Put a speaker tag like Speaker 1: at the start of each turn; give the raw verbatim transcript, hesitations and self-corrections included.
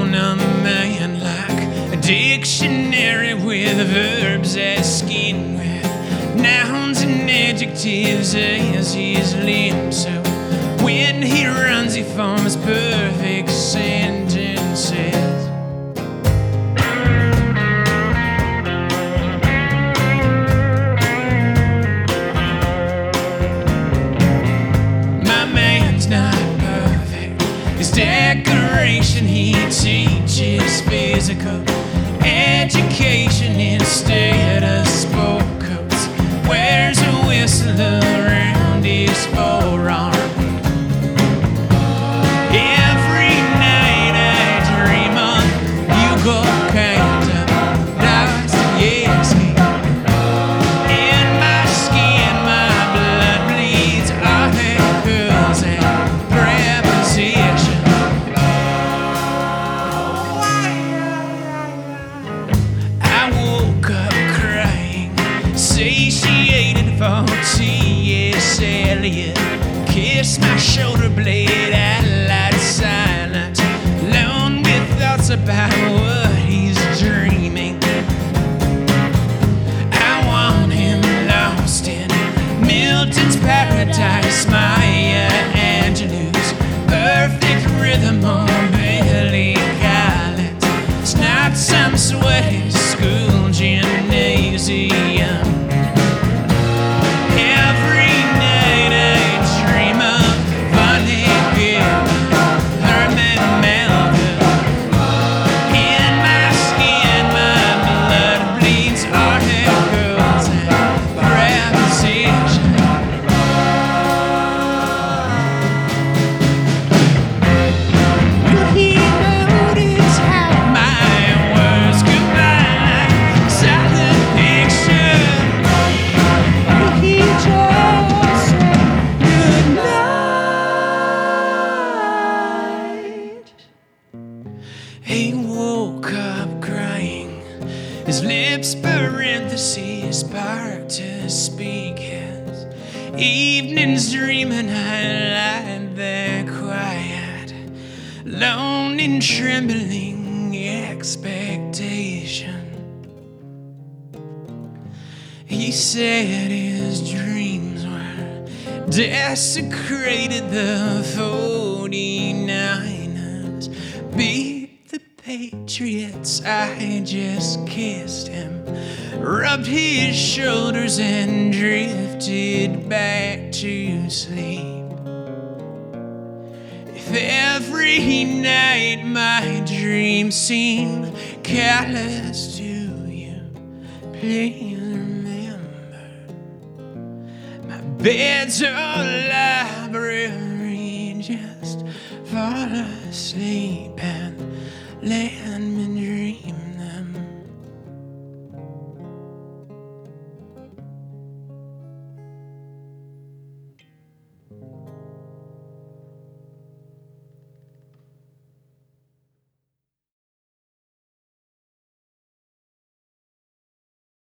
Speaker 1: on a man like a dictionary with verbs as skin with nouns and adjectives as his limbs. So when he runs, he forms perfect sentences. My man's not perfect. His decoration, he teaches physical education instead of sport coats. Wears a whistle around his forearm. Every night I dream of you go kind of Dostoevsky. In my skin, my blood bleeds articles and prepositions. I woke up crying, satiated for T S Eliot. Kiss my shoulder blade at light silent, alone with thoughts about what he's dreaming. I want him lost in Milton's paradise, Maya Angelou's perfect rhythm on Billy Collins. It's not some sweaty school gymnasium. Every night I dream of Vonnegut, Herman Melville. In my skin, my blood bleeds articles and prepositions. Will he notice how my words goodbye like silent picture? Will he just say goodnight? He woke up crying, his lips parentheses part to speak. His evenings dreaming, I lied there quiet, alone in trembling expectation. He said his dreams were desecrated, the forty-niners beat the Patriots. I just kissed him, rubbed his shoulders and drifted back to sleep. If every night my dreams seem callous to you, please remember my bed's a library. Just fall asleep and let me dream.